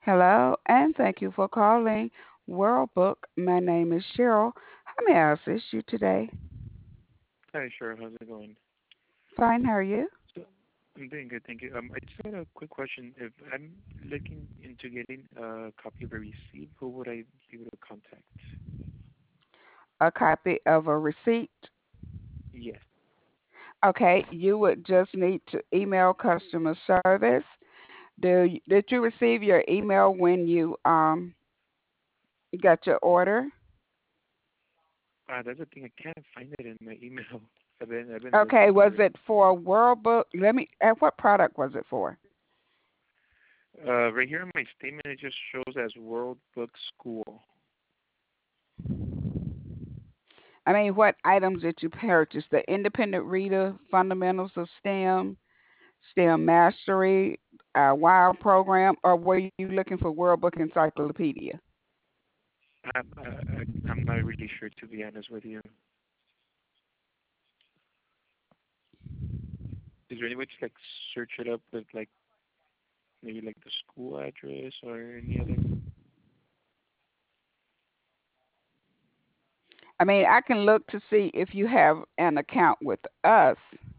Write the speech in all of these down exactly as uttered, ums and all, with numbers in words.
Hello, and thank you for calling World Book. My name is Cheryl. How may I assist you today? Hi, sure. How's it going? Fine, how are you? So I'm doing good, thank you. Um, I just had a quick question. If I'm looking into getting a copy of a receipt, who would I be able to contact? A copy of a receipt. Yes. Okay, you would just need to email customer service. Do you, did you receive your email when you um got your order? Uh, that's the thing. I can't find it in my email. I've been I've been Okay, looking was for it. it for World Book? Let me. And what product was it for? Uh, right here in my statement, it just shows as World Book School. I mean, what items did you purchase? The Independent Reader, Fundamentals of STEM, STEM Mastery, uh, WOW program, or were you looking for World Book Encyclopedia? I, I, I- I'm not really sure, to be honest with you. Is there any way to like search it up with like maybe like the school address or any other? I mean, I can look to see if you have an account with us,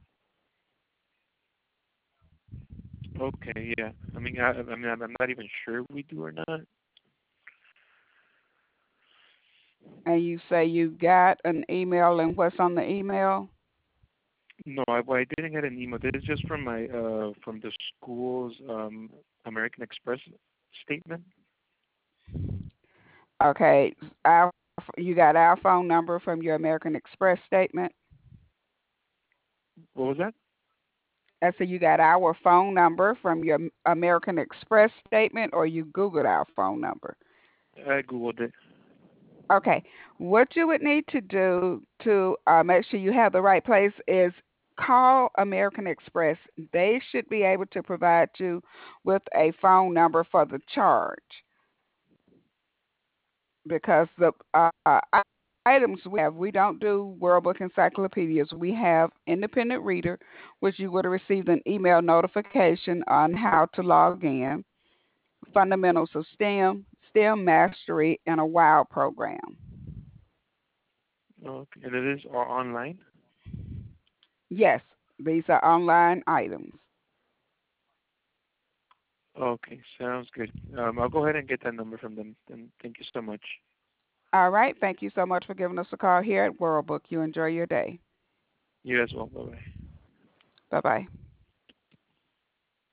Okay, yeah. I mean, I, I mean, I'm I'm not even sure if we do or not. and you say you got an email, and what's on the email? No, I, well, I didn't get an email. This is just from my uh from the school's um American Express statement. Okay, our, you got our phone number from your American Express statement. What was that? I said you got our phone number from your American Express statement, or you Googled our phone number. I googled it. Okay, what you would need to do to uh, make sure you have the right place is call American Express. They should be able to provide you with a phone number for the charge because the uh, items we have, we don't do World Book encyclopedias. We have Independent Reader, which you would have received an email notification on how to log in, Fundamentals of STEM, STEM Mastery, and a WOW program. Okay, and it is all online. Yes, these are online items. Okay, sounds good. Um, I'll go ahead and get that number from them. And thank you so much. All right. Thank you so much for giving us a call here at World Book. You enjoy your day. You as well. Bye bye. Bye bye.